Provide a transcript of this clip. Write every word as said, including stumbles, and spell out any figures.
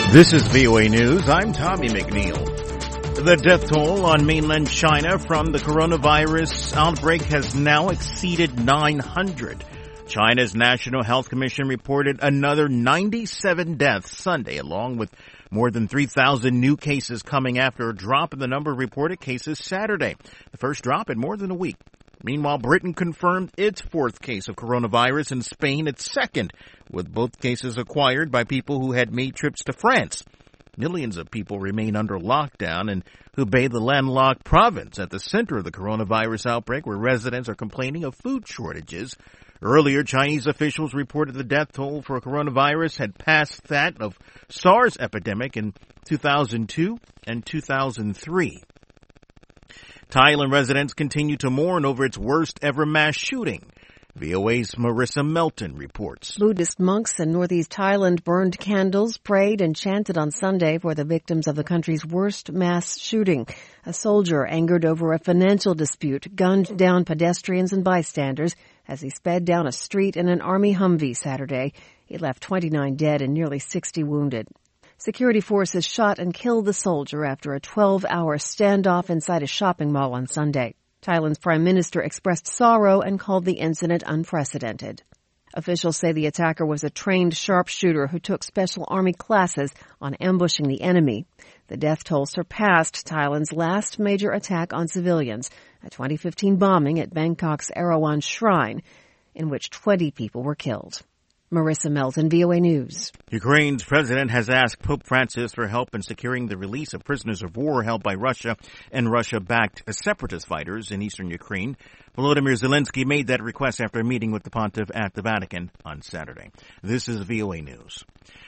This is V O A News. I'm Tommy McNeil. The death toll on mainland China from the coronavirus outbreak has now exceeded nine hundred. China's National Health Commission reported another ninety-seven deaths Sunday, along with more than three thousand new cases coming after a drop in the number of reported cases Saturday, the first drop in more than a week. Meanwhile, Britain confirmed its fourth case of coronavirus and Spain its second, with both cases acquired by people who had made trips to France. Millions of people remain under lockdown in Hubei, the landlocked province at the center of the coronavirus outbreak, where residents are complaining of food shortages. Earlier, Chinese officials reported the death toll for coronavirus had passed that of SARS epidemic in two thousand two and two thousand three. Thailand residents continue to mourn over its worst ever mass shooting. V O A's Marissa Melton reports. Buddhist monks in northeast Thailand burned candles, prayed, and chanted on Sunday for the victims of the country's worst mass shooting. A soldier, angered over a financial dispute, gunned down pedestrians and bystanders as he sped down a street in an army Humvee Saturday. He left twenty-nine dead and nearly sixty wounded. Security forces shot and killed the soldier after a twelve-hour standoff inside a shopping mall on Sunday. Thailand's prime minister expressed sorrow and called the incident unprecedented. Officials say the attacker was a trained sharpshooter who took special army classes on ambushing the enemy. The death toll surpassed Thailand's last major attack on civilians, a twenty fifteen bombing at Bangkok's Erawan Shrine, in which twenty people were killed. Marissa Melton, V O A News. Ukraine's president has asked Pope Francis for help in securing the release of prisoners of war held by Russia and Russia-backed separatist fighters in eastern Ukraine. Volodymyr Zelensky made that request after a meeting with the pontiff at the Vatican on Saturday. This is V O A News.